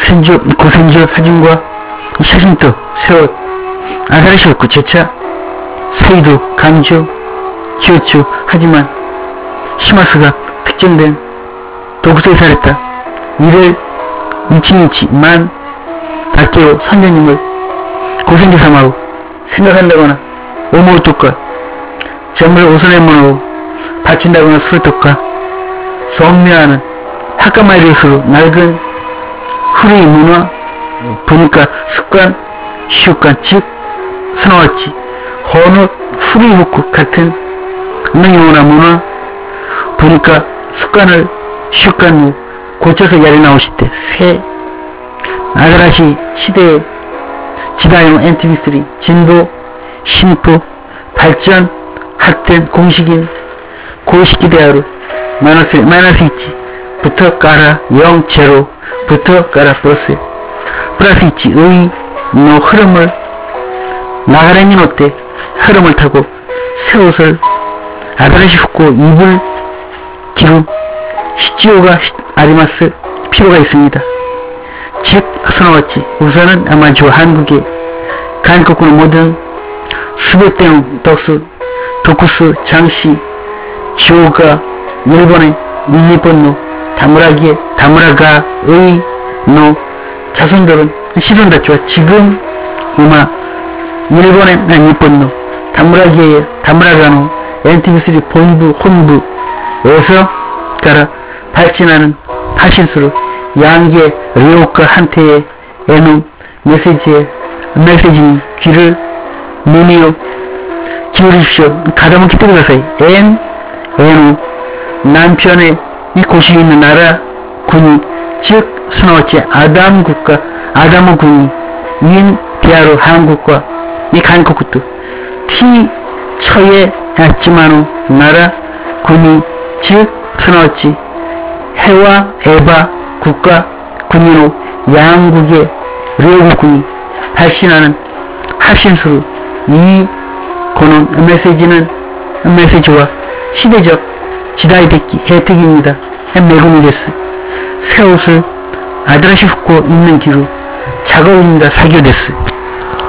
고센조 사진과 샤신토, 새옷, 아사라시 후쿠, 제차, 세이도, 간조, 기요초, 하지만 시마스가 특정된 독서에 살았다. 이를 이치니치만 다케오 선녀님을 고센조 사마로 생각한다거나 오모우토카 정말 오선의 문으로 바친다거나 수르토카 성묘하는 하카마이르스로 낡은 후리 문화, 분과 습관,習慣, 즉 스나와치 호노 후리 후쿠 같은 능용어나 문화, 분과 습관을習慣로 고쳐서 야리 나오실 때 새 아가라시 시대의 지다용 NTV3 진보, 신포, 발전,発展, 공식인 고시기 대화로 마이너스 1부터 까라 0, 제로부터 까라 플러스 1의 의 흐름을 나가라니 노때 흐름을 타고 새 옷을 아다라시 후쿠 입을 기루 시치오가 아리마스 필요가 있습니다. 즉 스나와치 우선은 아마추어 한국의 한국의 모든 수백대의 도쿠스, 장시, 지오가 일본의 일본의 다무라가의 자손들은 시선다치와 지금 일본의 일본의 다무라가의 NTV3 본부 혼부에서 따라 발진하는 하신수로 양계 료카 한테의 에노 메시지니 귀를 눈이요 기울이십시오. 가다못 기대고 가세요. 에노 남편의 이 고식이 있는 나라 군이 즉 스나와치 아담 군이 인 비하로 한국과 이 한국도 티 처에 했지만은 나라 군이 즉 스나와치 해와 에바 국가 군인으로 양국의 료국군이 발신하는 합신수로 이 고는 메시지와 시대적 지다이데키 혜택입니다. 메구미데스 새 옷을 아다라시 후쿠 입는 기로 작업입니다. 사교 데스.